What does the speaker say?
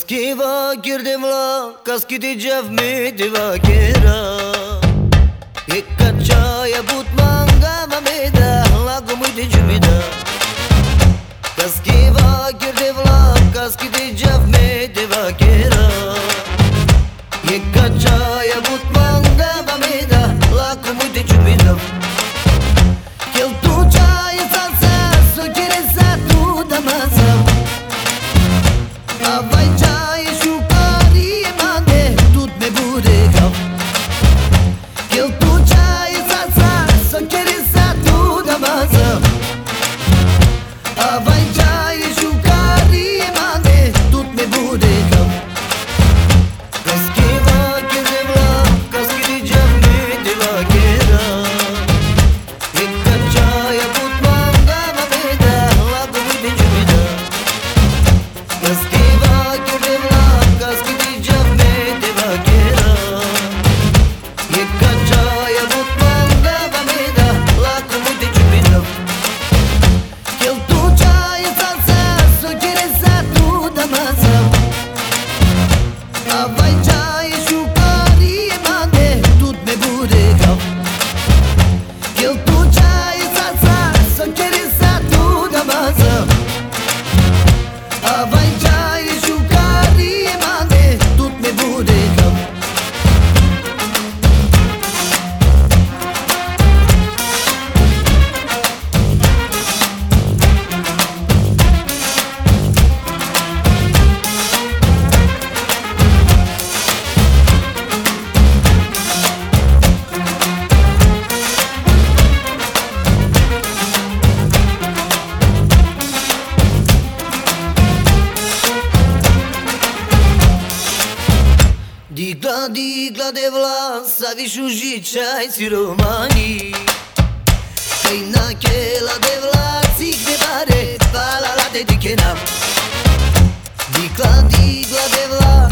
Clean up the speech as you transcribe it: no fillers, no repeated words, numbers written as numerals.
Kaski vakir devla, kaski de javme deva kera. Ek kachaya but manga mameda, lago muito jumida. Kaski vakir devla, kaski de javme deva kera. Ek kachaya but manga mameda, lago muito jumida. Kel tu chaya salsa, so quieres a tu damasa. Vai chai shukari mande tut me bude gav Kel tu chai salsa so quieres a tu damasa Vai chai shukari mande tut me bude gav Kaski vake devla kaski di javne deva kera Ekka chai put manga mameda lago vide jumida Kaski Digla devla, savišu žičaj si romani Kaj nakela devla, cikne bare, pala la te dikena Digla devla